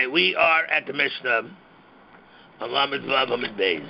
Okay, we are at the Mishnah on Lamed Vav Amid Beis.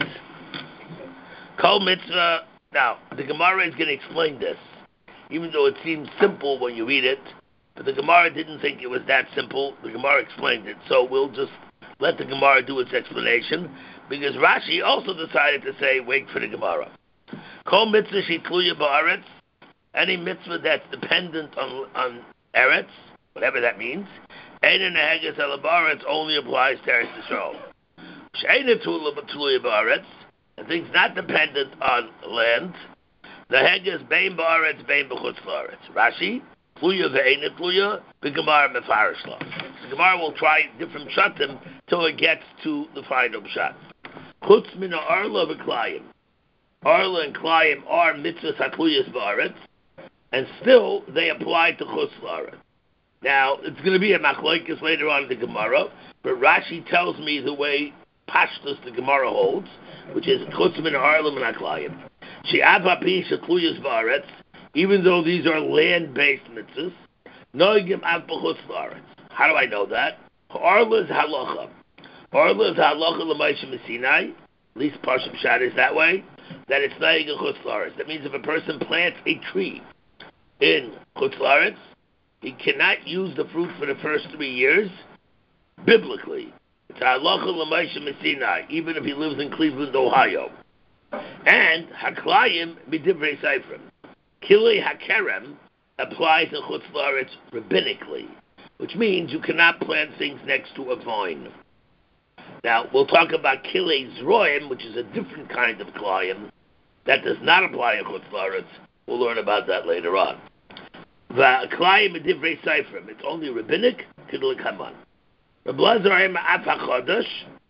Kol mitzvah. Now, the Gemara is going to explain this, even though it seems simple when you read it. But the Gemara didn't think it was that simple. The Gemara explained it, so we'll just let the Gemara do its explanation, because Rashi also decided to say, wait for the Gemara. Kol mitzvah shitluya ba'aretz. Any mitzvah that's dependent on eretz, whatever that means. Ein neheges el ba'aretz only applies to Eretz Yisrael. She'ein tluya ba'aretz, and things not dependent on land. The heges bein ba'aretz bein b'chutz la'aretz. Rashi, tluya ve'ein tluya, b'gemara mefarish la. The Gemara will try different shatim till it gets to the final shot. Chutz min ha'arla v'klayim. Arla and klayim are mitzvahs hatluyas ba'aretz, and still they apply to chutz la'aretz. Now, it's going to be a machlokes later on in the Gemara, but Rashi tells me the way Pashtus the Gemara holds, which is chutz min ha'arla min ha'klayim. She'av ha'pi shetluyas ba'aretz, even though these are land-based mitzvahs, noigim av b'chutz la'aretz. How do I know that? Arla is halacha. Arla is halacha l'maisha m'sinai. At least Parshas Pshat is that way. That it's noigim in chutz la'aretz. That means if a person plants a tree in chutz la'aretz, he cannot use the fruit for the first 3 years. Biblically, it's halacha l'maisha m'sinai, even if he lives in Cleveland, Ohio. And haklayim b'divrei seifrim. Kilei hakerem applies in chutz la'aretz rabbinically, which means you cannot plant things next to a vine. Now, we'll talk about kilei zroim, which is a different kind of klayim that does not apply in chutz la'aretz. We'll learn about that later on. V'klayim b'divrei seifrim, it's only rabbinic, kidul kaman. Reb Lazar ema af hachadash,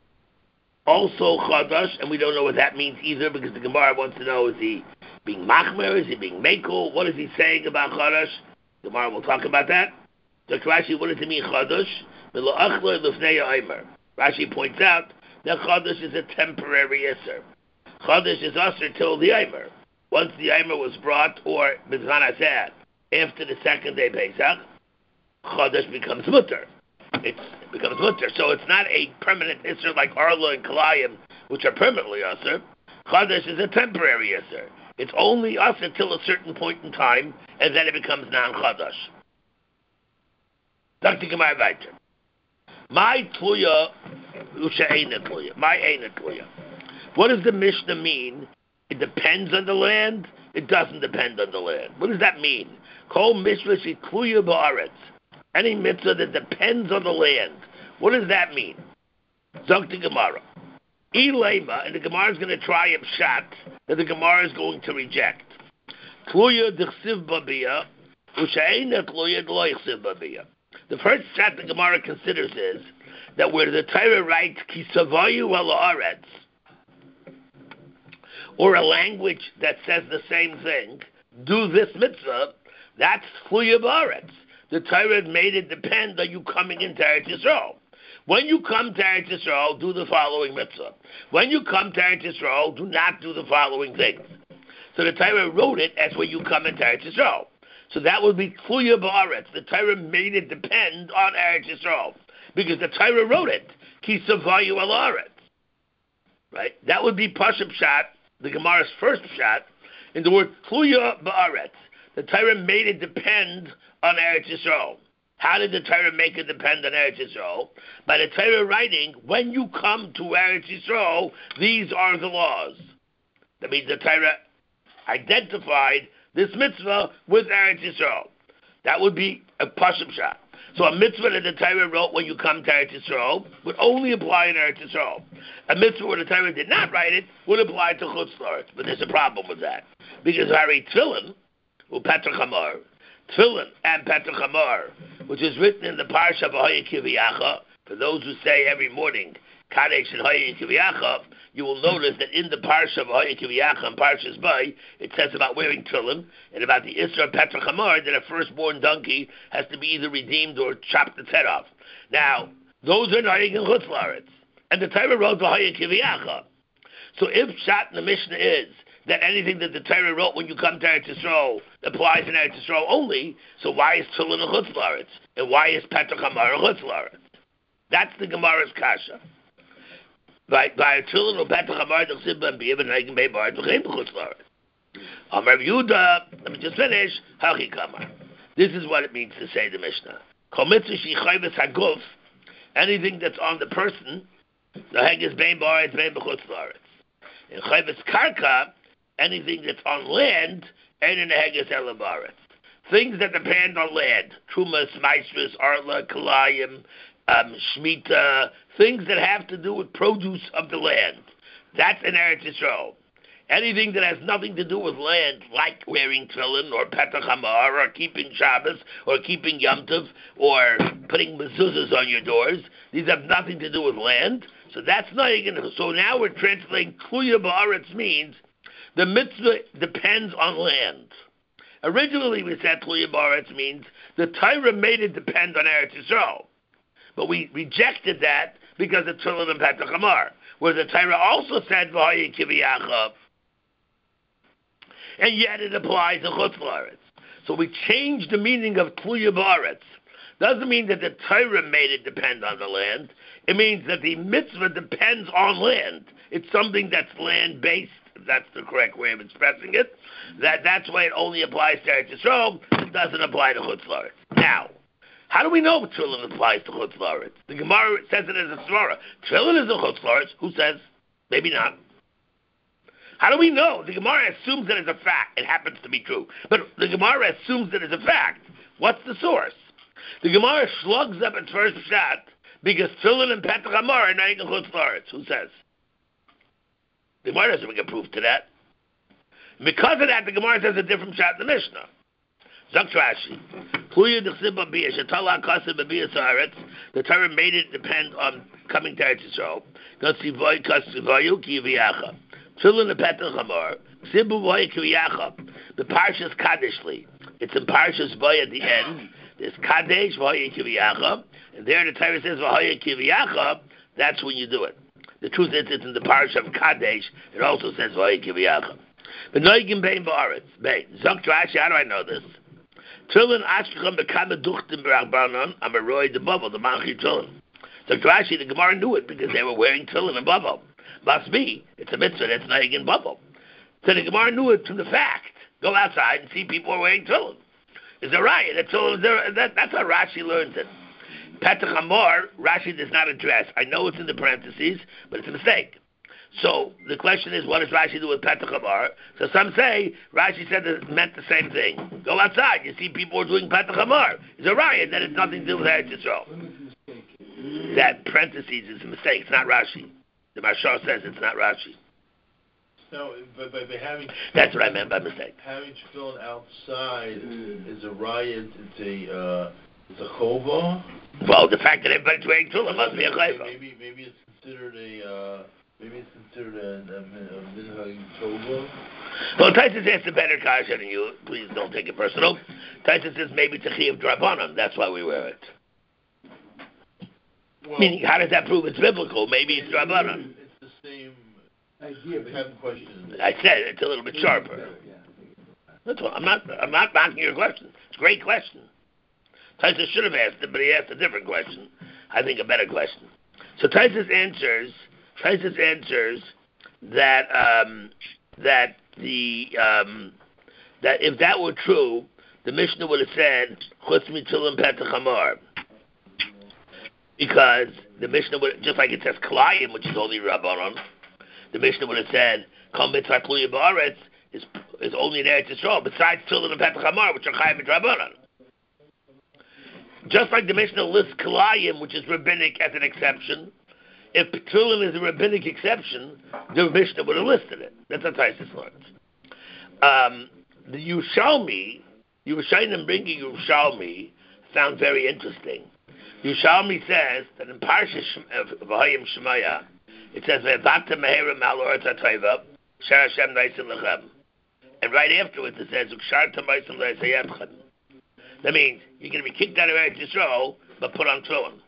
also chadash, and we don't know what that means either, because the Gemara wants to know, is he being machmer, is he being mekel, what is he saying about chadash? The Gemara will talk about that. Dr. Rashi, what does it mean, chadash? Rashi points out that chadash is a temporary iser. Chadash is iser till the Eimer. Once the Eimer was brought, or Bizman Asad, after the second day Pesach, chadash becomes mutter. It becomes mutter. So it's not a permanent iser like Arla and Kalayim, which are permanently iser. Chadash is a temporary iser. It's only iser till a certain point in time, and then it becomes non-chadash. Dr. Gemara weiter. My tluya, u'she'eina tluya. My eina tluya. What does the Mishnah mean? It depends on the land. It doesn't depend on the land. What does that mean? Kol mitzvah tluya ba'aretz. Any mitzvah that depends on the land. What does that mean? Dr. Gemara. Ilema, and the Gemara is going to try a shot that the Gemara is going to reject. Tluya d'chsiv babiyah, u'she'eina tluya d'lo y'chsiv babiyah. The first shot the Gemara considers is that where the Torah writes ki savayu ala aretz, or a language that says the same thing, do this mitzvah, that's tluya ba'aretz. The Torah made it depend on you coming into Eretz Yisrael. When you come to Eretz Yisrael, do the following mitzvah. When you come to Eretz Yisrael, do not do the following things. So the Torah wrote it as when you come into Eretz Yisrael. So that would be tluya ba'aretz. The Torah made it depend on Eretz Yisrael, because the Torah wrote it. Ki savayu al aretz. Right? That would be Pashup Pshat, the Gemara's first Pshat, in the word tluya ba'aretz. The Torah made it depend on Eretz Yisrael. How did the Torah make it depend on Eretz Yisrael? By the Torah writing, when you come to Eretz Yisrael, these are the laws. That means the Torah identified this mitzvah with Eretz Yisrael. That would be a Pashup Pshat. So a mitzvah that the Torah wrote when you come to Eretz Yisrael would only apply in Eretz Yisrael. A mitzvah where the Torah did not write it would apply to Chutz La'aretz. But there's a problem with that. Because Hari Tefillin, or Petra Chamor, Tefillin and Petra Chamor, which is written in the Parsha of Hoya Kiviyacha, for those who say every morning, Kadesh and Hoya Kiviyacha, you will notice that in the Parsha of Hoya Kiviyacha and Parshas Bay, it says about wearing tefillin, and about the Isra Petra Chamor, that a firstborn donkey has to be either redeemed or chopped its head off. Now, those are not in Chutz La'aretz, and the Torah wrote the Hoya Kiviyacha. So if Pshat in the Mishnah is that anything that the Torah wrote when you come to Eretz Yisrael applies in Eretz Yisrael only, so why is tefillin a Chutz La'aretz? And why is Petra Chamor a Chutz La'aretz? That's the Gemara's kasha. By a tefillin or petach hamar d'chsib ben b'yim and neigen bei bar d'chein b'chutz la'aretz. Amar Yehuda, let me just finish. Hachi kamar. This is what it means to say the Mishnah. Kol mitzvah shechayves haguf, anything that's on the person, the heg is bein b'aretz, bein b'chutz la'aretz. In chayves karka, anything that's on land, and in the heg is ela b'aretz. Things that depend on land, trumas, maestras, arla, kalayim, shmita, things that have to do with produce of the land. That's in Eretz Yisrael. Anything that has nothing to do with land, like wearing tefillin or petach hamar or keeping Shabbos or keeping Yom Tov or putting mezuzahs on your doors, these have nothing to do with land. So that's not even. So now we're translating kluya ba'aretz means the mitzvah depends on land. Originally we said kluya ba'aretz means the Torah made it depend on Eretz Yisrael. But we rejected that because of tefillin and petach hamar, where the Torah also said v'haya kiviyacha, and yet it applies to chutz la'aretz. So we changed the meaning of tluya ba'aretz. Doesn't mean that the Torah made it depend on the land. It means that the mitzvah depends on land. It's something that's land-based, if that's the correct way of expressing it. That's why it only applies to Eretz Yisrael. It doesn't apply to chutz la'aretz. Now, how do we know tefillin applies to chutz la'aretz? The Gemara says it as a svara. Tefillin is a chutz la'aretz. Who says? Maybe not. How do we know? The Gemara assumes that it's a fact. It happens to be true. But the Gemara assumes that it's a fact. What's the source? The Gemara slugs up its first shot because tefillin and petach hamar are not in chutz la'aretz. Who says? The Gemara doesn't make a proof to that. Because of that, the Gemara says a different shot in the Mishnah. Zok Rashi. The Torah made it depend on coming to Eretz Yisrael. Tefillin and petach hamar. The Parshas Kadeshli. It's in Parshas Boy at the end. There's Kadesh v'haya kiviyacha, and there the Torah says v'haya kiviyacha. That's when you do it. The truth is, it's in the Parsha of Kadesh. It also says v'haya kiviyacha. But noigim bein ba'aretz. Bein. Zok Rashi. How do I know this? Tefillin ashkecham bekama duchtim b'rachbanon amaroi the bubble the manchi tefillin. Zok Rashi. The Gemara knew it because they were wearing tefillin and bubble. Must be. It's a mitzvah that's not in bubble. So the Gemara knew it from the fact. Go outside and see people are wearing tefillin. It's a riot. That's how Rashi learns it. Petach hamar, Rashi does not address. I know it's in the parentheses, but it's a mistake. So the question is, what does Rashi do with petach hamar? So some say Rashi said it meant the same thing. Go outside, you see people are doing petach hamar. It's a riot that has nothing to do with Eretz Yisrael. That parentheses is a mistake. It's not Rashi. The Mashal says it's not Rashi. No, but by having... That's what I meant by mistake. Having tefillin outside is a riot. It's a chova. Well, the fact that everybody's wearing tefillin must be a chova. Maybe it's considered a minhag tova. Well, Taisus asked a better kasha than you. Please don't take it personal. Taisus says maybe it's a chiyuv drabanan. That's why we wear it. Well, meaning, how does that prove it's biblical? Maybe it's drabanan. It's the same idea, but I have a question. I said it's a little bit sharper. That's all. I'm not knocking your question. It's a great question. Taisus should have asked it, but he asked a different question. I think a better question. So Taisus answers that that if that were true, the Mishnah would have said chutz mitzilim petach hamar, because the Mishnah would, just like it says kalayim, which is only rabbanon, the Mishnah would have said kol mitzvah tluya ba'aretz is only in Eretz Yisrael, besides tefillin and petach hamar, which are chayim and rabbanon. Just like the Mishnah lists kalayim, which is rabbinic, as an exception, if tefillin is a rabbinic exception, the Mishnah would have listed it. That's how Taisus learns. The Yerushalmi bringing Yerushalmi sounds very interesting. Yerushalmi says that in Parsha V'hayim Shemaya, it says Ve'vata meherim al oretz ha'toiva shar Hashem naisim lechem, and right afterwards it says Ukshar tamaisim le'esayetchem. That means you're going to be kicked out of Eretz Yisrael, but put on tefillin.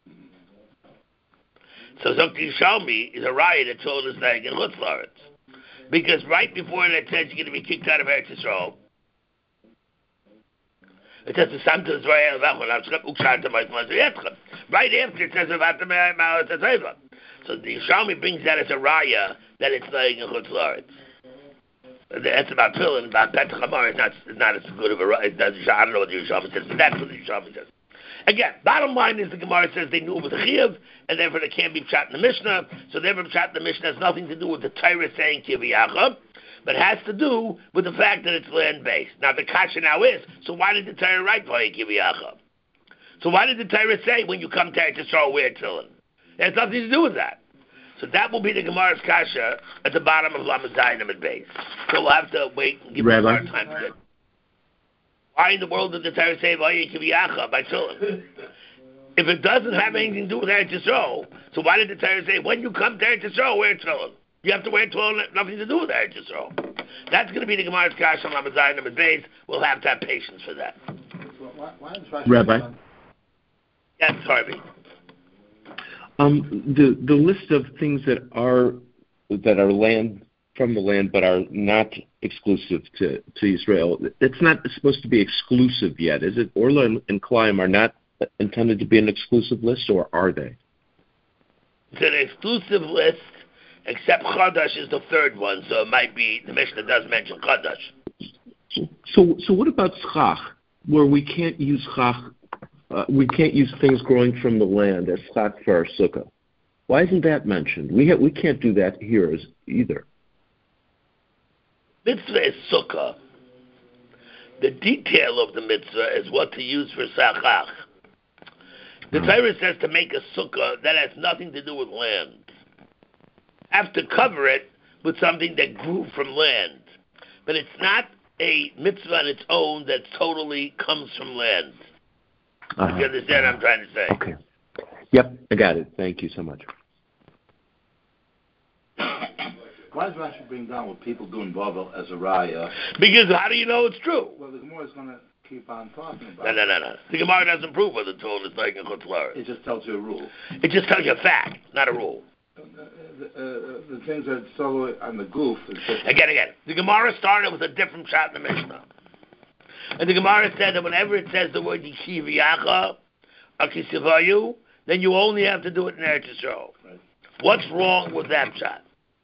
So Zok Yerushalmi is a riot that tefillin is like in chutz la'aretz, because right before it says you're going to be kicked out of Eretz Yisrael, it says the Samta Zraya Vachon Ukshar tamaisim le'esayetchem. right after it says about the Ma'at Tzeva. So the Yerushalmi brings that as a raya that it's like in Chutz La'aretz. That's about Tefillin, about Petach Hamar is not as good of a raya. I don't know what the Yerushalmi says, but that's what the Yerushalmi says. Again, bottom line is the Gemara says they knew it was a Chiyuv, and therefore they can't be pshat in the Mishnah. So therefore pshat in the Mishnah has nothing to do with the Torah saying Kiviyachah, but has to do with the fact that it's land-based. Now the kasha now is, so why did the Torah write Vayik Kiviyachah? So why did the Torah say when you come to Eretz Yisrael wear tefillin? It has nothing to do with that. So that will be the Gemara's kasha at the bottom of Lamed Zayin and Beis. So we'll have to wait and give Rabbi more time to it. Why in the world did the Torah say Vayik Kiviyachah by tefillin? If it doesn't have anything to do with Eretz Yisrael, so why did the Torah say when you come to Eretz Yisrael wear tefillin? You have to wear tefillin, nothing to do with Eretz Yisrael. That's going to be the Gemara's kasha on Lamed Zayin and Beis. We'll have to have patience for that. Rabbi? Yes, Harvey. The list of things that are land from the land but are not exclusive to Israel, it's not supposed to be exclusive yet, is it? Orla and Klaim are not intended to be an exclusive list, or are they? It's an exclusive list, except Chadash is the third one, so it might be, the Mishnah does mention Chadash. So what about Schach, where we can't use Schach? We can't use things growing from the land as Schach for our sukkah. Why isn't that mentioned? We can't do that here either. Mitzvah is sukkah. The detail of the mitzvah is what to use for Schach. The Torah says to make a sukkah that has nothing to do with land. Have to cover it with something that grew from land. But it's not a mitzvah on its own that totally comes from land. You understand what I'm trying to say? Okay. Yep, I got it. Thank you so much. Why does Rashi bring down what people do in Bavel as a raya? Because how do you know it's true? Well, the Gemara is going to keep on talking about it. No. The Gemara doesn't prove whether the Torah is like a Chutz La'aretz. It just tells you a rule. It just tells you a fact, not a rule. The things that solo on the goof. Again. The Gemara started with a different shot in the Mishnah. And the Gemara said that whenever it says the word Yishiviyacha, Akisivayu, then you only have to do it in Eretz Yisrael. Right. What's wrong with that shot?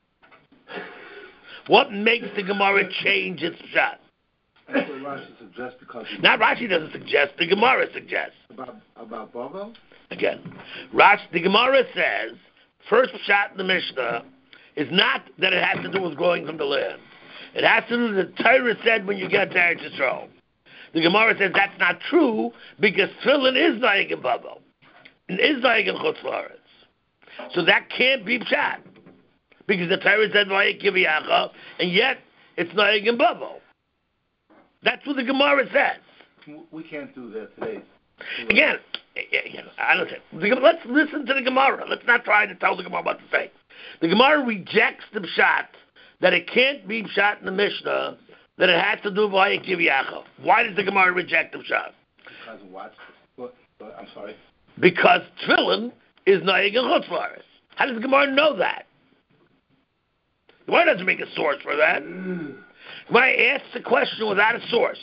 What makes the Gemara change its shot? That's what Rashi suggests because... Not Rashi doesn't suggest, the Gemara suggests. About Bavel? Again, the Gemara says, first shot in the Mishnah is not that it has to do with growing from the land. It has to do with the Torah said when you get to Eretz Yisrael. The Gemara says that's not true because tefillin is naig in Bavel. It is naig in Chutz La'aretz. So that can't be pshat. Because the Torah said Vayik Kiviyachah, and yet it's naig in Bavel. That's what the Gemara says. We can't do that today. Again, I don't say. Let's listen to the Gemara. Let's not try to tell the Gemara what to say. The Gemara rejects the pshat that it can't be pshat in the Mishnah, that it has to do with Vayik Kiviyachah. Why does the Gemara reject the pshat? Because what? I'm sorry. Because tefillin is naig in Chutz La'aretz. How does the Gemara know that? The Gemara doesn't make a source for that. The Gemara asks the question without a source.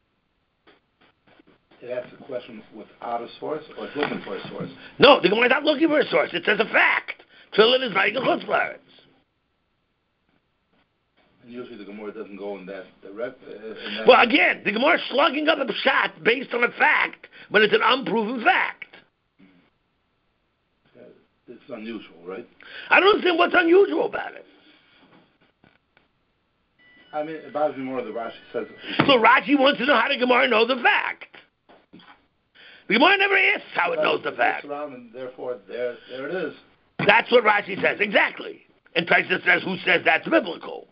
It asks a question without a source, or it's looking for a source? No, the Gemara is not looking for a source. It says a fact. Tefillin is naig in Chutz La'aretz. And usually the Gemara doesn't go in that direction. Well, again, the Gemara is slugging up a pshat based on a fact when it's an unproven fact. It's unusual, right? I don't understand what's unusual about it. I mean, it bothers me more that Rashi says... So Rashi wants to know how the Gemara knows the fact. The Gemara never asks how it knows the fact. Around and therefore, there it is. That's what Rashi says, exactly. And Taisa says, who says that's biblical?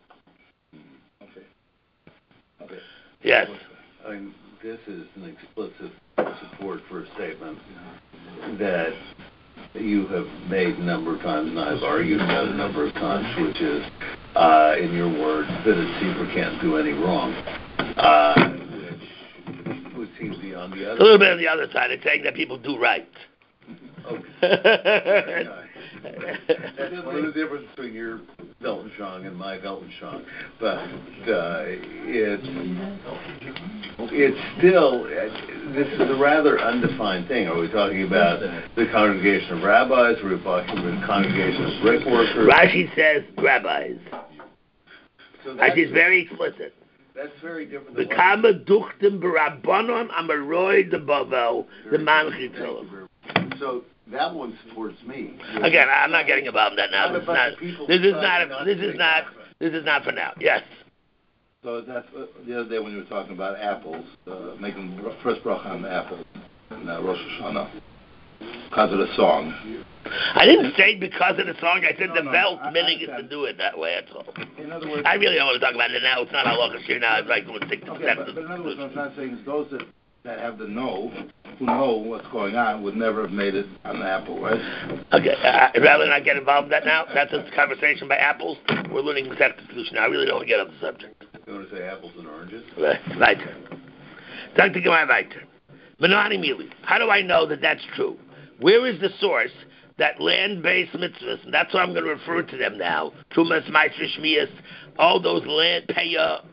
Okay. Yes. I mean, this is an explicit support for a statement that you have made a number of times, and I've argued about a number of times, which is, in your words, that a tzibur can't do any wrong, which would seem to be on the other side. A little bit on the other side. It's saying that people do right. Okay. What is the difference between your Weltanschauung and my Weltanschauung, but it's still, this is a rather undefined thing. Are we talking about the congregation of rabbis? Are we talking about the congregation of brick workers? Rashi says rabbis. So Rashi is very explicit. that's very different than Bekama duchtem b'rabbanon amaroi de bavel the man chitzolim. So that one's towards me. Again, I'm not getting involved in that now. Not This is a bunch not. of people This is deciding not. not This to is take not. action. This is not for now. Yes. So that's the other day when you were talking about apples, making first bracha on the apples in Rosh Hashanah because of the song. I didn't say because of the song. I said the belt I meaning is to understand. do it that way. That's all. In other words, I really don't want to talk about it now. It's not halacha here now. I'd like to stick to okay, but in other words, what I'm trying to say is those that have the know, who know what's going on, would never have made it on the apple, right? Okay, rather not get involved in that now. That's a conversation by apples. We're learning the solution now. I really don't want to get on the subject. You want to say apples and oranges? Weiter. Sag dir mal weiter. Menani Mili. How do I know that that's true? Where is the source that land-based mitzvahs, and that's what I'm going to refer to them now, Trumas, Meister, Shmias, all those land, Peya,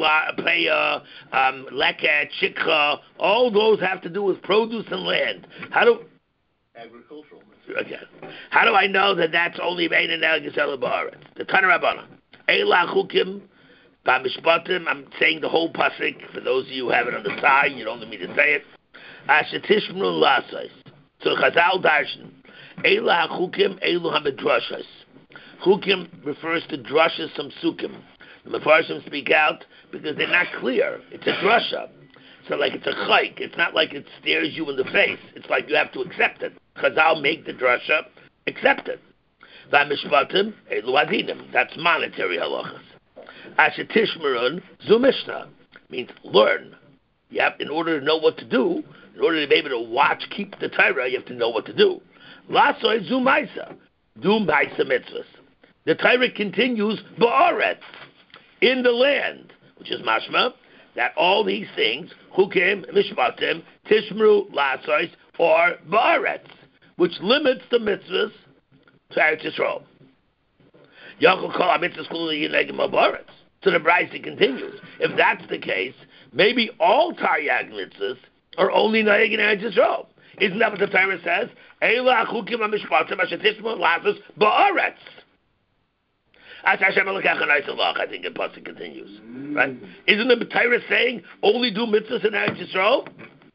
Leket, Shikha, all those have to do with produce and land. Agricultural. Okay. How do I know that that's only Bein and El Gisela Ba'aretz? The Tana Rabbana. Eila Chukim, Ba'mishpatim, I'm saying the whole pasuk, for those of you who have it on the side, you don't need me to say it. Ashetishmru Lasais. So Chazal Darshan. Eila Chukim, Eilu HaMedrashas. Chukim refers to drushes, some sukim. The Mefarshim speak out because they're not clear. It's a drasha. So like it's a chayk. It's not like it stares you in the face. It's like you have to accept it. Chazal make the drasha, accept it. V'amishpatim elu adinim. That's monetary halachas. Ashetishmerun zu mishnah means learn. You have, in order to know what to do, in order to be able to watch, keep the Torah, you have to know what to do. Lasoy zu maisa, do maisa mitzvahs. The Torah continues ba'aretz, in the land, which is mashma, that all these things, chukim, mishpatim, tishmru, lasois, or ba'aretz, which limits the mitzvahs to Eretz Yisrael. Yachol kol ha-mitzvahs kulu yinegim ba'aretz. So the Brisa continues. If that's the case, maybe all Taryag mitzvahs are only noeg in Eretz Yisrael. Isn't that what the Torah says? Eila chukim ha-mishpatim asher tishmru, lasois, ba'aretz. I think the pasuk continues, right? Isn't the Torah saying only do mitzvahs in Eretz Yisrael?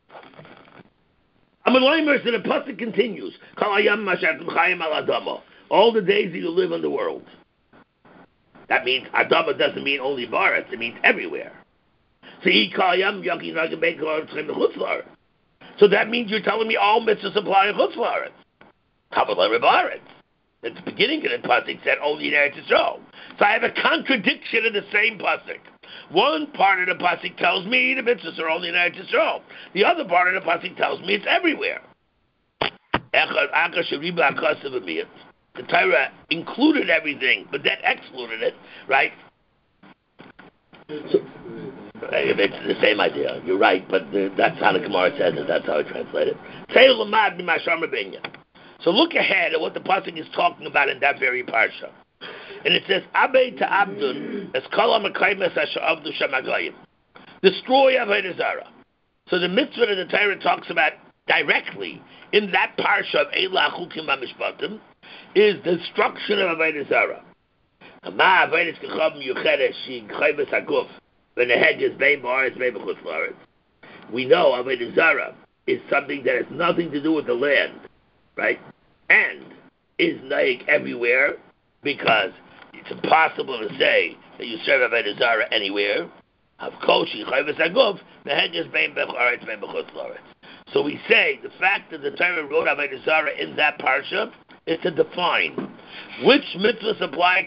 Amalaymer, so the pasuk continues. All the days that you live in the world. That means Adama doesn't mean only Baretz; it means everywhere. So that means you're telling me all mitzvahs apply in Chutz La'aretz. Amalaymer Baretz. At the beginning of the pasuk said only in Eretz Yisrael. So I have a contradiction in the same pasuk. One part of the pasuk tells me the mitzvahs are only in Eretz Yisrael. The other part of the pasuk tells me it's everywhere. The Torah included everything, but then excluded it, right? So, it's the same idea. You're right, but that's how the Gemara says it. That's how I translate it. So look ahead at what the pasuk is talking about in that very parsha, and it says, "Abei ta'abdun es kol ha'makaymes asher avdu shamagayim." Destroy avodah zarah. So the mitzvah that the Torah talks about directly in that parsha of Eila Chukim HaMishpatim is destruction of avodah zarah. Ma avodas kechavim yucheres she chayves haguf v'neheges bein ba'aretz bein b'chutz la'aretz. We know avodah zarah is something that has nothing to do with the land. Right? And is naik everywhere, because it's impossible to say that you serve Avodah Zarah anywhere. So we say the fact that the Torah wrote Avodah Zarah in that parsha is to define which mitzvahs apply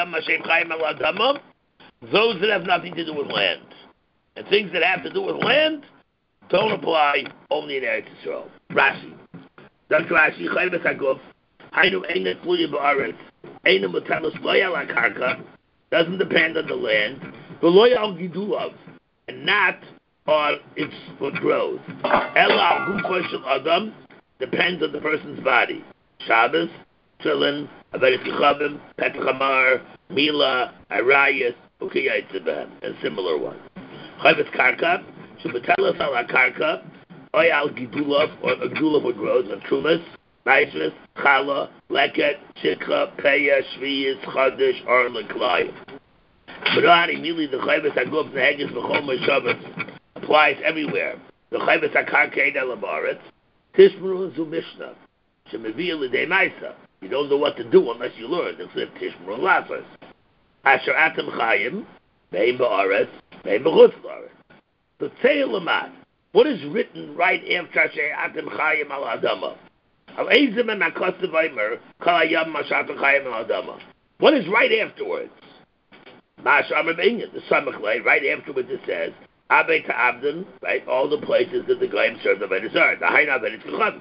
those that have nothing to do with land. And things that have to do with land don't apply only in Eretz Yisrael. Rashi. Dr. Rashi, Chayves HaGuf, Hainu Eina Tluya Ba'aretz, Eina Mutalos Loya La Karka, doesn't depend on the land, but Loya Al Gidulav, and not on its what grows. Ela Al Gufo Shel Adam depends on the person's body. Shabbos, Tefillin, Avodas Kechavim, Petach Hamar, Mila, Arayas, Ukiyaitzibah, and similar ones. Chayvus Karka, Shabatelas ala Karka, Oy al Gidulov, or a Gidulov would grow, and Trumas, Maishvis, Chala, Leket, Chikha, Peya, Shviyas, Chadish, or Leklai. But immediately the Chayvus Aguf, the Haggis, V'chom, Shabbos, applies everywhere. The Chayvus Akarka, Ein Elabaretz, Tishmru, Zumishna, Shemaviyah, L'dei Maisa. You don't know what to do unless you learn. It's like Tishmru Lafas. Asher Atem Chayim, Ve'im Ba'aretz, Ve'im B'chutz La'aretz. So Tzei Lamad, what is written right after Asher Atem Chayim al Adama? Al Eizim and Akostav Eimer, Kal Hayam Mashat Chayim al Adama. What is right afterwards? Ma'ashar Mebinyan, the Samachlei, right afterwards it says, Abe Ta'abdin, right, all the places that the Goyim served the Vedizar, the Haina Vedizar.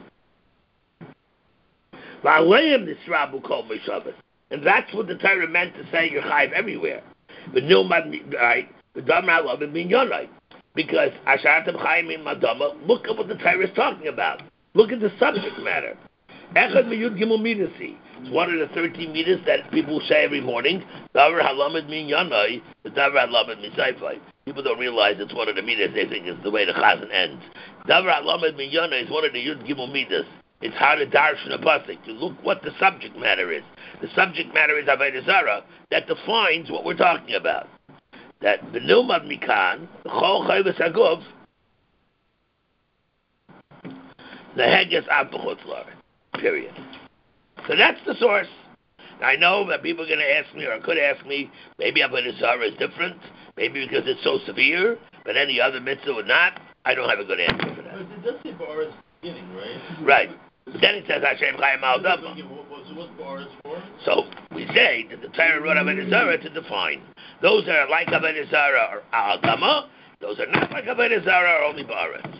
Va'aleim Nisrabu Kol Meshavas. And that's what the Torah meant to say you're chayiv everywhere. But right, the Damra Love and Minyonai. Because Asharatam Chayim in Madama, look at what the Torah is talking about. Look at the subject matter. Echad Miyud Gimel Midasi. It's one of the 13 meters that people say every morning. Davar Halamed Minyonai, the Davar Halamed Misaifai. People don't realize it's one of the meters. They think it's the way the Chazan ends. Davar Halamed Minyonai is one of the Yud Gimel Midas. It's how to darshan a pasuk. To look what the subject matter is. The subject matter is Avodah Zarah that defines what we're talking about. That B'nilmad Mikan, the Chol Chayvus Agov, the Heges Av B'chutz La'aretz. Period. So that's the source. Now, I know that people are going to ask me, or could ask me, maybe Avodah Zarah is different, maybe because it's so severe, but any other mitzvah would not. I don't have a good answer for that. But it does say Ba'aretz beginning, right? Right. But then it says Hashem Chayim al Dama. What's Ba'aretz for? So we say that the Torah wrote Avodah Zarah to define. Those that are like Avodah Zarah are al Dama. Those are not like Avodah Zarah are only Ba'aretz.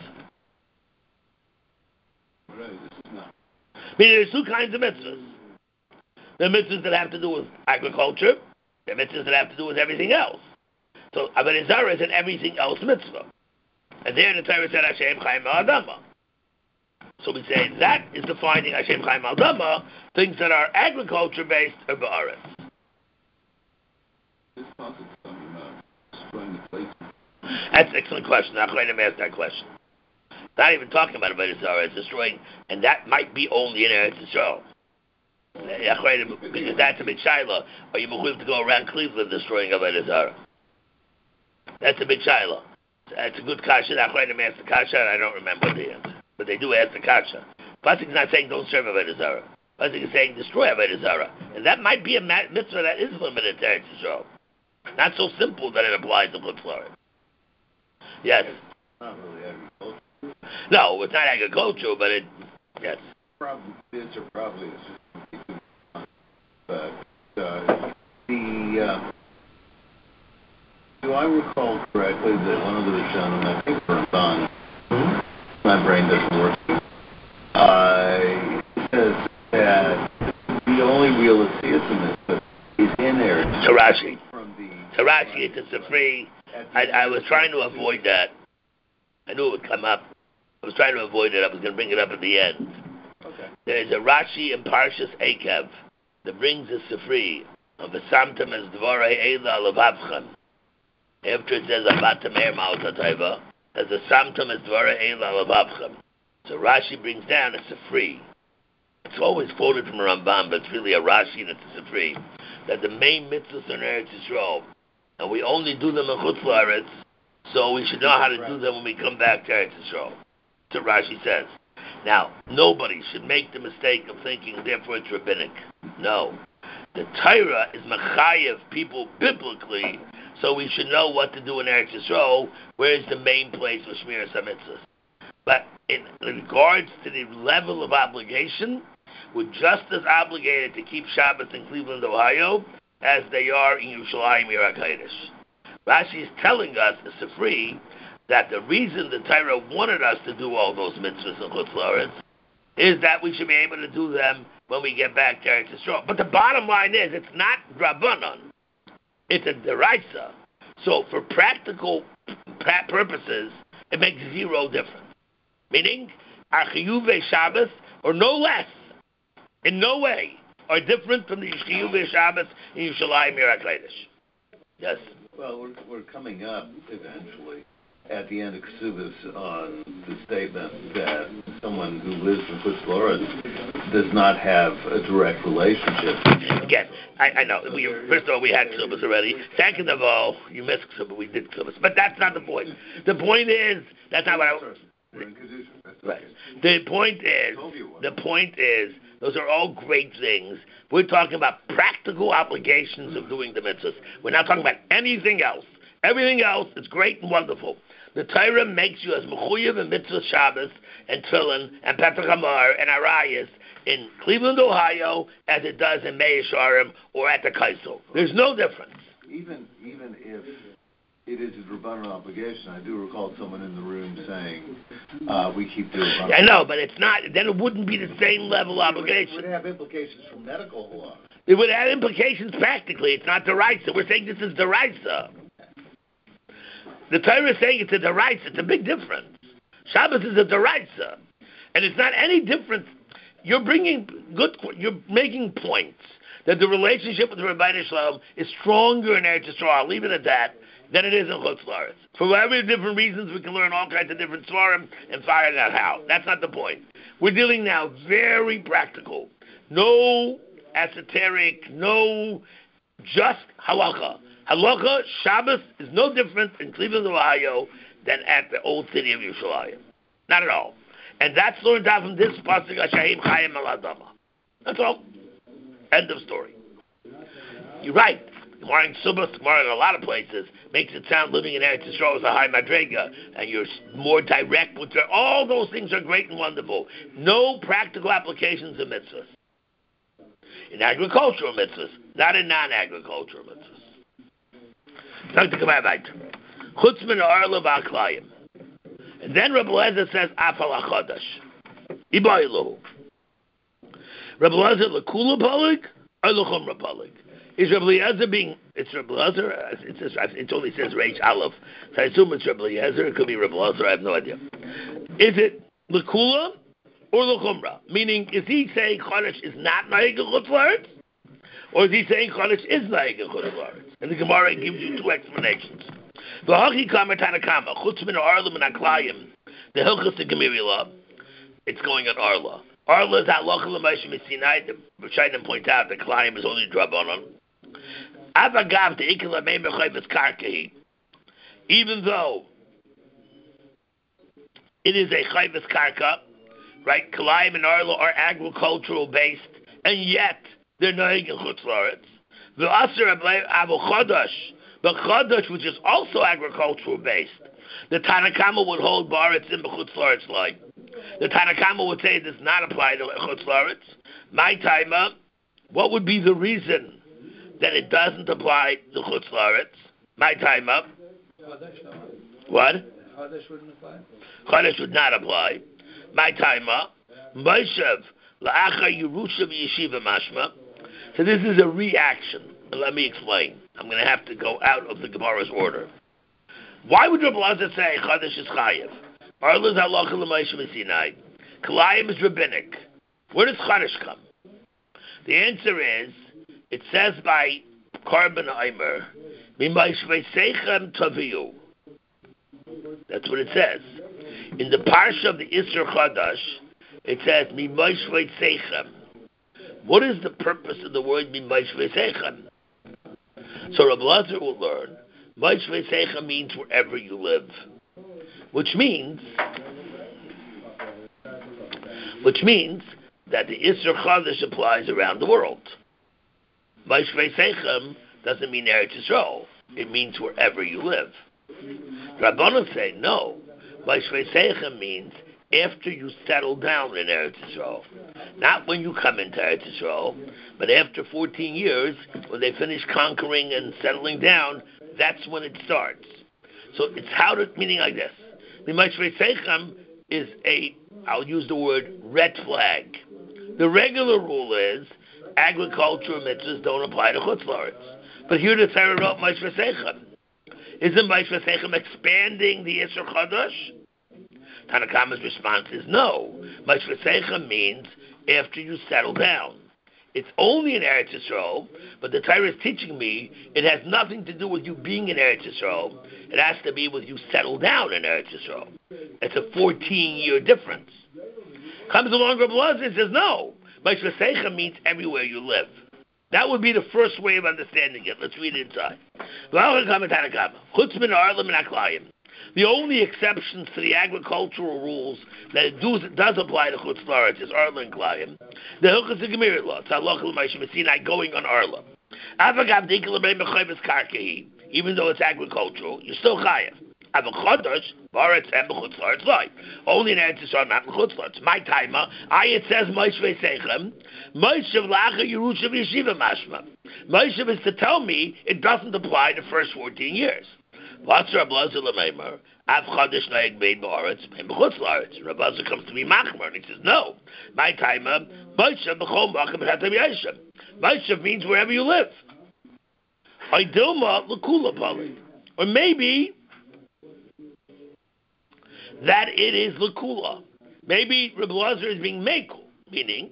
Meaning there's two kinds of mitzvahs. There are mitzvahs that have to do with agriculture. There are mitzvahs that have to do with everything else. So Avodah Zarah is an everything else mitzvah. And there the Torah said Hashem Chayim al Dama. So we say that is defining Hashem Chayim al Dama, things that are agriculture based or Ba'aretz. That's an excellent question. I'm going to ask that question. Not even talking about Avodah Zarah, it's destroying, and that might be only in Eretz Yisrael. Because that's a big shaila. Are you going to go around Cleveland destroying Avodah Zarah? That's a big shaila. That's a good kasha. I'm going to ask the kasha, and I don't remember the answer. But they do ask the kasha. Pasuk is not saying don't serve Avodah Zarah. Pasuk is saying destroy Avodah Zarah. And that might be a mitzvah that is limited to Eretz Yisrael. Not so simple that it applies to Chutz La'aretz. Yes. Not really agriculture. No, it's not agricultural, but yes. The answer probably is but do I recall correctly that one of the Rishonim, I think Ramban, my brain doesn't work, says that the only real atheism is in there. Tarashi. Tarashi, it's a Sifri. I was trying to avoid that. I knew it would come up. I was trying to avoid it. I was going to bring it up at the end. Okay. There's a Rashi in Parshas Ekev that brings a Sifri of a Samtam as Dvorei Eila Levavchan. After it says Abatam Er Ma'otatayva, there's a Samtam as Dvorei Eila Levavchan. So Rashi brings down a Sifri. It's always quoted from a Ramban, but it's really a Rashi and it's a Sifri. That the main mitzvahs in Eretz Yisrael, and we only do them in Chutz La'aretz, so we should know how to do them when we come back to Eretz Yisrael. That's what Rashi says. Now, nobody should make the mistake of thinking, therefore it's rabbinic. No. The Torah is mechayev people biblically, so we should know what to do in Eretz Yisrael, where is the main place for Shmiras HaMitzvahs. But in regards to the level of obligation, we're just as obligated to keep Shabbos in Cleveland, Ohio, as they are in Yerushalayim, Yer HaKodesh. Rashi is telling us, the Sifri, that the reason the Torah wanted us to do all those mitzvahs in Chutz La'aretz is that we should be able to do them when we get back to Eretz Yisrael. But the bottom line is, it's not Rabbanon. It's a Deraisa. So for practical purposes, it makes zero difference. Meaning, our Chiyuvei Shabbos, or no less, in no way, are different from the Yishiyuv Shabbos in Yerushalayim Yerakleidish. Yes. Well, we're coming up eventually at the end of Ksubis on the statement that someone who lives in Chutz La'aretz does not have a direct relationship. Again, I know. First of all, we had Ksubis already. Second of all, you missed Ksubis. We did Ksubis. But that's not the point. The point is, that's not what I... Right. The point is, those are all great things. We're talking about practical obligations of doing the mitzvahs. We're not talking about anything else. Everything else is great and wonderful. The Torah makes you as mechuyev in mitzvah Shabbos and Tefillin and Petach Hamar and Arayas in Cleveland, Ohio, as it does in Mea Shearim or at the Kaisel. There's no difference. Even if it is a Rabbanan obligation, I do recall someone in the room saying, we keep doing it. I know, but it's not, then it wouldn't be the same level obligation. It would have implications for medical law. It would have implications practically. It's not deraisa. We're saying this is deraisa. The Torah is saying it's a deraisa. It's a big difference. Shabbos is a deraisa. And it's not any different. You're making points that the relationship with the Rebbeinu Shalom is stronger in Eretz Yisrael, I'll leave it at that, than it is in Chutz La'aretz. For whatever different reasons, we can learn all kinds of different svarim and find out how. That's not the point. We're dealing now very practical. No esoteric, no just halacha. Halacha, Shabbos is no different in Cleveland, Ohio than at the old city of Yerushalayim. Not at all. And that's learned out from this pasuk, Ashahim Chayim Al Adama. That's all. End of story. You're right. Gemara in Subas, Gemara in a lot of places, makes it sound living in Eretz Yisrael is a high madrega, and you're more direct with all those things are great and wonderful. No practical applications of mitzvahs. In agricultural mitzvahs, not in non-agricultural mitzvahs. Talk to Gemara weiter. Chutz min ha'arla v'aklayim. And then Rabbi Eliezer says, Afal HaChodesh. Ibayluhu. Rabbi Eliezer l'kula palig or l'chumra palig? Is Rabbi Eliezer being, it's Rabbi Eliezer, it only says Reish Aleph, so I assume it's Rabbi Eliezer, it could be Rabbi Eliezer, I have no idea. Is it l'kula or l'chumra? Meaning, is he saying Chodesh is not Naig in Chutz La'aretz? Or is he saying Chodesh is Naig in Chutz La'aretz? And the Gemara gives you two explanations. V'hachi kamer Tanakama, chutz min ha'arla min ha'klayim, the Hilchos of Gemirilah, it's going on Arla. Arla is halacha l'maisha misinai. The Rishonim point out the Klayim is only drabanan. Avagav the ikla meimer chayvus karkahi. Even though it is a chayvus karka, right? Klayim and Arla are agricultural based, and yet they're nohig in Chutz La'aretz. The Aser Abu Chodesh, the Chodesh, which is also agricultural based, the Tanakama would hold Baritz in Chutz La'aretz line. The Tanakama would say it does not apply to Chutz La'aretz. My timer, what would be the reason that it doesn't apply to Chutz La'aretz? My timer. What? Chodesh wouldn't apply. Chodesh would not apply. My timer. Moshev la'achar Yerusha v'yeshiva mashma. So this is a reaction. And let me explain. I'm going to have to go out of the Gemara's order. Why would Rabbi Eliezer say Chodesh is chayiv? Arla is halacha l'maisha v'sinai. Kalayim is rabbinic. Where does Chodesh come? The answer is, it says by Korban Aimer, Mimaish v'seichem taviyu. That's what it says. In the parsha of the Isser Chodesh, it says Mimaish v'seichem. What is the purpose of the word Mimaish v'seichem? So Rabbi Eliezer will learn, Maish v'seichem means wherever you live. Which means that the Isser Chodesh applies around the world. Maish v'seichem doesn't mean Eretz Yisrael. It means wherever you live. Rabbanan say, no. Maish v'seichem means after you settle down in Eretz Yisrael. Not when you come into Eretz Yisrael, but after 14 years, when they finish conquering and settling down, that's when it starts. So it's meaning like this. The Maish v'seichem is I'll use the word red flag. The regular rule is agricultural mitzvahs don't apply to Chutz La'aretz. But here the Torah wrote Maish v'seichem. Isn't Maish v'seichem expanding the Isser Chodesh? Tanakama's response is no. Maish v'seichem means after you settle down. it's only in Eretz Yisrael, but the Torah is teaching me it has nothing to do with you being in Eretz Yisrael. It has to be with you settle down in Eretz Yisrael. It's a 14-year difference. Comes along Rabbi Elazar and says, no. Ma'aseh means everywhere you live. That would be the first way of understanding it. Let's read it inside. The only exceptions to the agricultural rules that it does apply to Chutz La'aretz is Arla and Klayim. The Hilchos HaGemir law, it's Halacha L'Moshe Sinai going on Arla. Even though it's agricultural, you're still chayav. Only in Eretz Yisrael, not in Chutz La'aretz. My timer, it says Moshe Ve'seichem, Moshe V'lacha Yerusha V'Yeshiva Mashma. Moshe is to tell me it doesn't apply the first 14 years. What's Rabbi Elazar L'meimer? Av Chodesh Noeg Bein B'Aretz, Bein B'Chutz La'aretz. Rabbi Elazar comes to me machmer, and he says, no. My timer, Moshe B'chol Makom B'Chatam Yeshem. Moshe means wherever you live. Dilma L'Kula Pali. Or maybe that it is L'Kula. Maybe Rabbi Elazar is being mekel, meaning,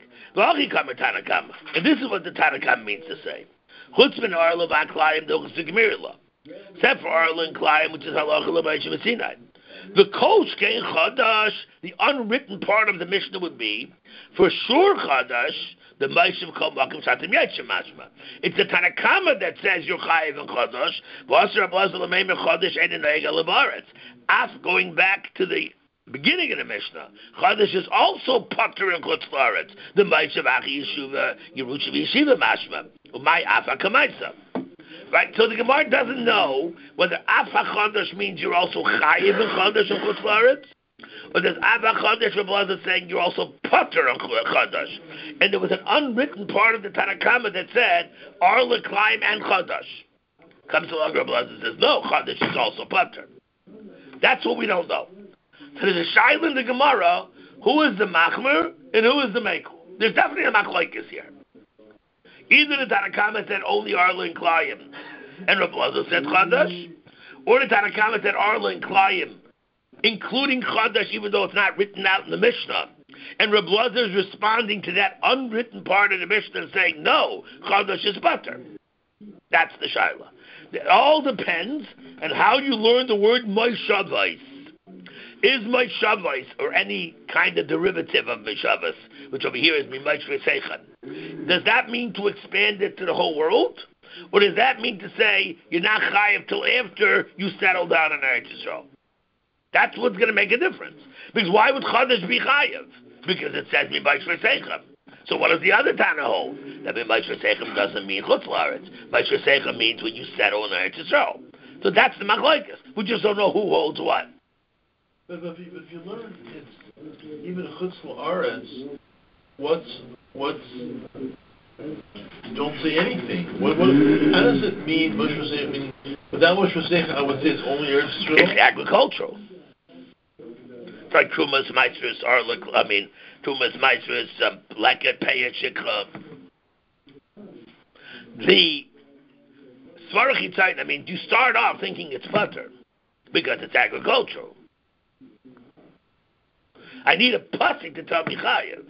and this is what the Tanakam means to say. Chutz min Arla v'Aklayim d'Chutz HaGemir law. Except for Arla and Klayim, which is Halacha L'Moshe Sinai. The Kosh Kein Chadash, the unwritten part of the Mishnah would be, for sure Chadash, the Moshe V'Kol Makom Shatim Yetchem Mashma. It's the Tanakama that says you're Chayiv and Chadash. V'Asher Rabbi Elazar L'meimer Chadash Ein Noeg Ela B'Aretz. As going back to the beginning of the Mishnah, Chadash is also Pater in Chutz La'aretz. The Moshe V'Achi Yeshuva Yerusha V'Yeshiva Mashma. Umay Afa Kamaisa. Right, so the Gemara doesn't know whether Af HaChodesh means you're also Chayiv in Chodesh and Chutz La'aretz, or does Af HaChodesh Rabbi Elazar saying you're also Pater on Chodesh. And there was an unwritten part of the Tanakama that said Arla, Klayim, and Chodesh. Comes along Rabbi Elazar and says, no, Chodesh is also Pater. That's what we don't know. So there's a shaila in the Gemara, who is the Machmer and who is the Mekel? There's definitely a Machlokes here. Either the Tanakama said only Arla and Klayim, and Rabbi Elazar said Chadash, or the Tanakama said Arla and Klayim, including Chadash, even though it's not written out in the Mishnah. And Rabbi Elazar is responding to that unwritten part of the Mishnah and saying, no, Chadash is Pater. That's the Shaila. It all depends on how you learn the word Moishavos. Is Moishavos, or any kind of derivative of Moishavos, which over here is Mimaish V'Seichem, does that mean to expand it to the whole world? Or does that mean to say you're not chayav till after you settle down in Eretz Yisrael? That's what's going to make a difference. Because why would Chadash be chayav? Because it says Mimaish V'Seichem. So what does the other Tana hold? That Mimaish V'Seichem doesn't mean Chutz La'aretz. Mimaish V'Seichem means when you settle in Eretz Yisrael. So that's the machlokes. We just don't know who holds what. But if you learn, it's even Chutz La'aretz. What's don't say anything. What how does it mean? Moshe V'Seichem mean without Moshe V'Seichem, I would say it's only Eretz Yisrael. It's agricultural. It's like Trumas Maestros, Trumas Maestros, Leket Peya Shikha. The Svarach Yitzayim, you start off thinking it's Pater because it's agricultural. I need a pasuk to tell me chayav.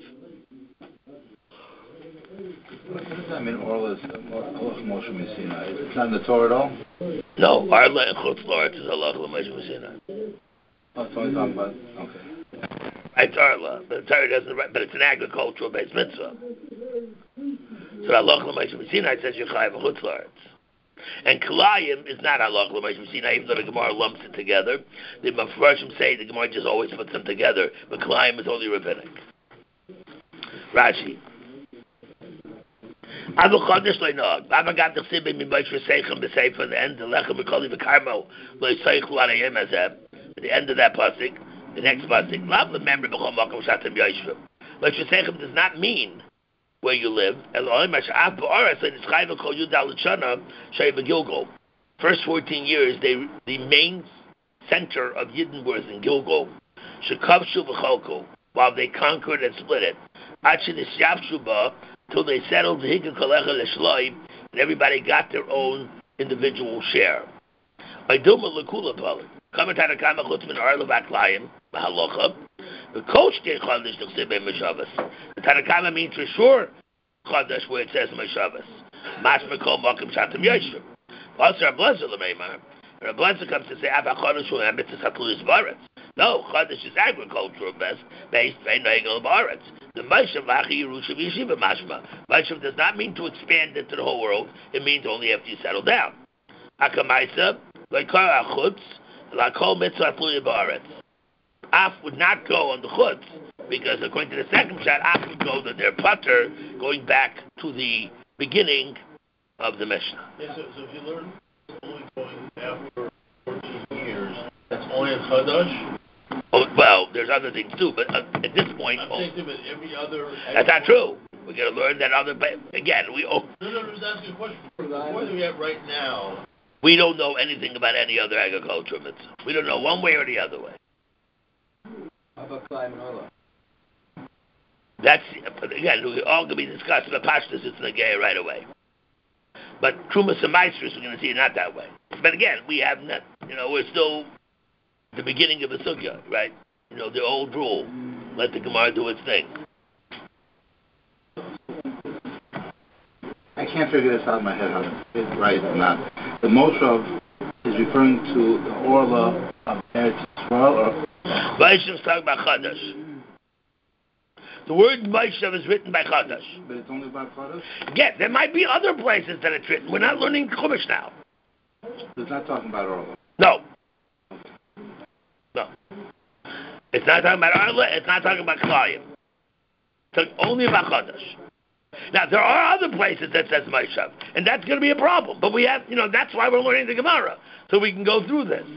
What does that mean? Arla is Moshe Sinai. It's not in the Torah at all. No, Arla and Chutz La'aretz is Halacha L'Moshe Sinai. Oh, it's only talking about okay. It's Arla, but the Torah doesn't. But it's an agricultural-based mitzvah. So Halacha L'Moshe Sinai says you're chayav Chutz La'aretz. And Klayim is not Halacha L'Moshe Sinai, even though the Gemara lumps it together. The Mepharshim say the Gemara just always puts them together, but Klayim is only rabbinic. Rashi. Abu Chodesh Le'Nog. Baba got the Sibim in Moshe V'Seichem B'Sefer, the end, the Lechem B'Koli V'Karmo, Lo'Yisaychu Arayim Azem. At the end of that pasuk, the next pasuk, Lav L'Member B'Chol Makom Shatem Yoshvim. Moshe V'Seichem does not mean where you live. First 14 years, the main center of Yidden was in Gilgal. While they conquered and split it. Till they settled and everybody got their own individual share. The Tanakama means for sure Chodesh where it says Moshavas. Mashma kol makom shatam yeshrim. Also, Reb Lezer l'meimar. Reb Lezer comes to say, Ava Chodesh hu emitzvah satluis baretz. No, Chodesh is agricultural based bein regel baretz. The Moshav lachi Yerusha v'yeshiva mashma. Moshav does not mean to expand into the whole world. It means only after you settle down. Akamaisa, loikar achutz, lakol mitzvah satluis baretz. Af would not go on the chutz, because according to the second shot, Af would go to their putter, going back to the beginning of the Mishnah. Yeah, so if you learn only going after 14 years, that's only a Chadash? Oh, well, there's other things too, but at this point... I'm saying that every other... That's not true. We're going to learn that other... Again, we... No, I'm just asking a question. The point that we have right now... We don't know anything about any other agricultural mitzvah. We don't know one way or the other way. How about climbing Allah? That's, again, we all going to be discussing the pashtus, it's negay right away. But Trumas and Maestros, we're going to see it not that way. But again, we have not, we're still the beginning of the sugya, right? The old rule, let the Gemara do its thing. I can't figure this out in my head, how it's right or not. The Moshav is referring to the Orla of Eretz Yisrael, or... Vaishnav is talking about Chadash. The word Vaishnav is written by Chadash. But it's only about Chadash? Yes, there might be other places that it's written. We're not learning Chumash now. It's not talking about Orla. No. It's not talking about Arla, it's not talking about Klayim. It's talking only about Chadash. Now, there are other places that says Vaishnav, and that's going to be a problem. But we have, that's why we're learning the Gemara, so we can go through this.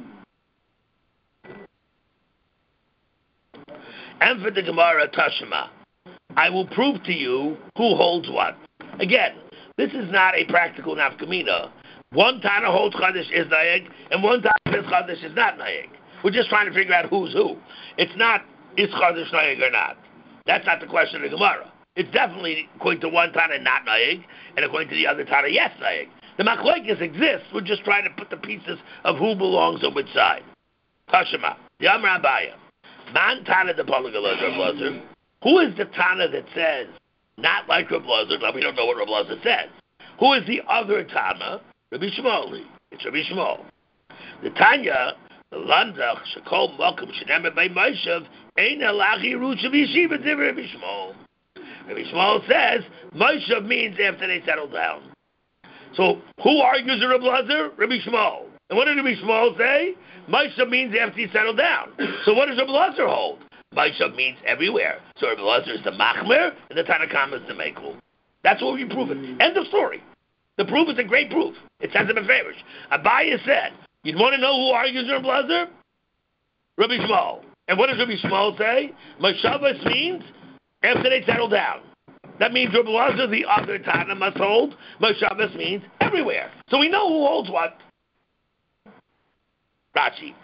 And for the Gemara Tashma, I will prove to you who holds what. Again, this is not a practical nafkamina. One Tana holds Chadash is Nayeg, and one Tana says Chadash is not Nayeg. We're just trying to figure out who's who. It's not, is Chadash Nayeg or not? That's not the question of the Gemara. It's definitely, according to one Tana, not Nayeg, and according to the other Tana, yes, Nayeg. The Machlekes exists. We're just trying to put the pieces of who belongs on which side. Tashma, the Amar Abaya. Man Tana the Polygalot Reb Lezer. Who is the Tana that says, not like Reb Lezer? Now, we don't know what Reb Lezer says. Who is the other Tana? Rabbi Shmuel. It's Rabbi Shmuel. The Tanya, the Landach, Shekol Mokum, Shenemer Bei Moshav, Ein Elachi Ruch of Yeshiva, Div Rabbi Shmuel. Rabbi Shmuel says, Moshav means after they settle down. So, who argues with Rabbi Lezer? Rabbi Shmuel. And what did Rabbi Shmuel say? Moshav means after you settle down. So what does Rabbi Lezer hold? Moshav means everywhere. So Rabbi Lezer is the Machmer, and the Tanakama is the Mekul. That's what we prove it. End of story. The proof is a great proof. It says it in Farish. Abaya said, you'd want to know who argues with Rabbi Lezer? Rabbi Shmuel. And what does Rabbi Shmuel say? Moshavas means after they settle down. That means Rabbi Lezer, the other Tana, must hold. Moshavas means everywhere. So we know who holds what. Rashi.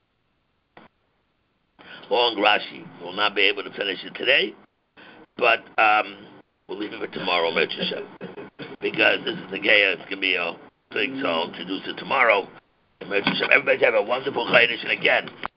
Long Rashi. We'll not be able to finish it today, but we'll leave it for tomorrow, Mitzvah, because this is the Geya. It's going to be a thing, so I'll introduce it tomorrow. Everybody have a wonderful Chodesh, and again,